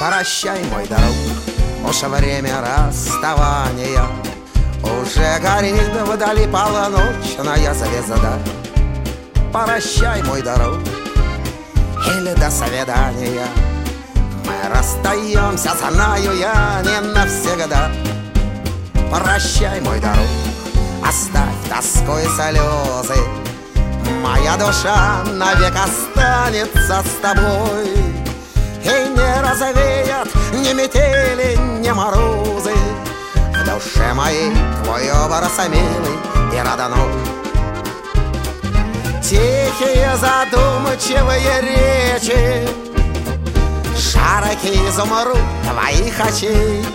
Прощай, мой друг, уж время расставания. Уже горит вдали полночная звезда. Прощай, мой друг, или до свидания. Мы расстаемся, знаю я, не навсегда. Прощай, мой друг, оставь тоску и слезы. Моя душа навек останется с тобой. И не развеят ни метели, ни морозы в душе моей твой образ милый и родной. Тихие задумчивые речи, широкий изумруд твоих очей,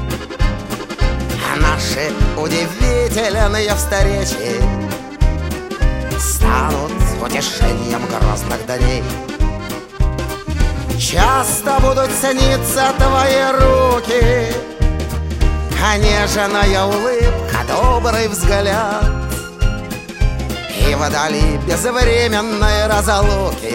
наши удивительные встречи станут утешением грозных дней. Часто будут сниться твои руки, нежная улыбка, добрый взгляд, и вдали безвременной разлуки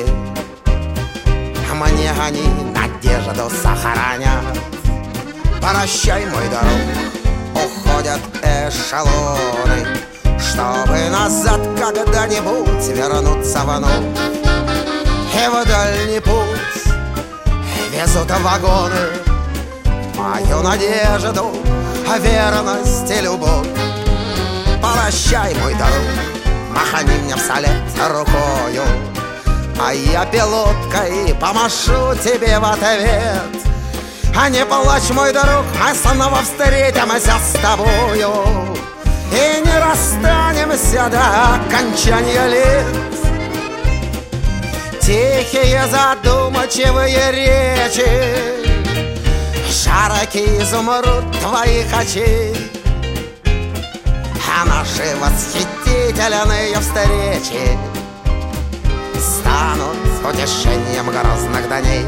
мне они надежду сохранят. Прощай, мой друг, уходят эшелоны, чтобы назад когда-нибудь вернуться вновь. И в дальний путь везут вагоны мою надежду, верность и любовь. Прощай, мой друг, махани мне вслед рукою, а я пилоткой помашу тебе в ответ. А не плачь, мой друг, мы снова встретимся с тобою и не расстанемся до окончания лет. Тихие задумчивые речи, широкий изумруд твоих очей, а наши восхитительные встречи станут утешением грозных дней.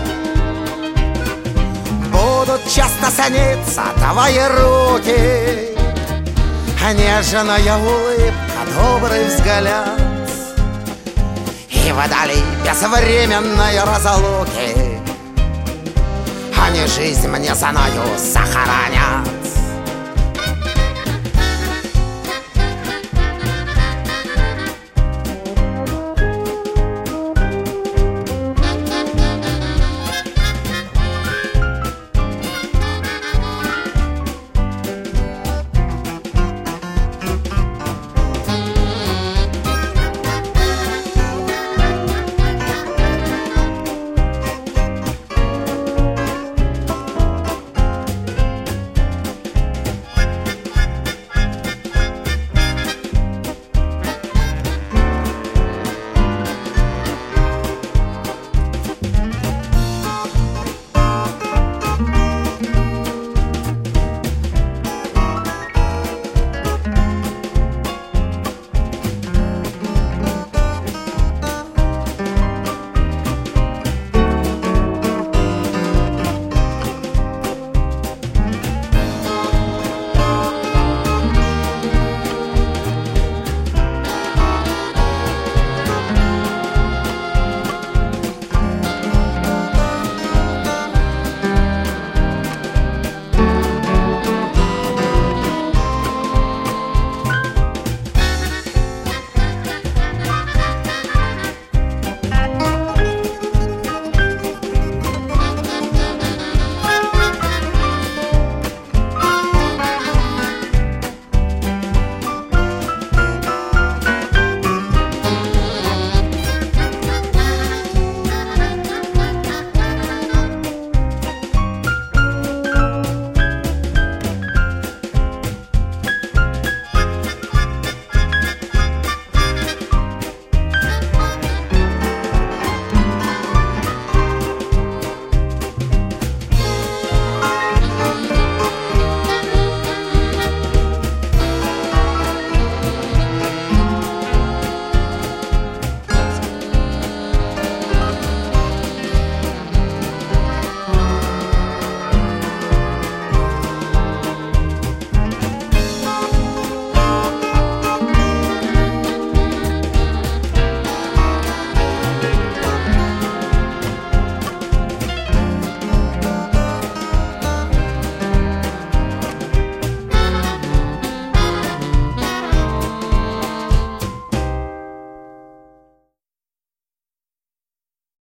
Будут часто сниться твои руки, нежная улыбка, добрый взгляд, и вдали безвременной разлуки они жизнь мне, знаю, сохранят.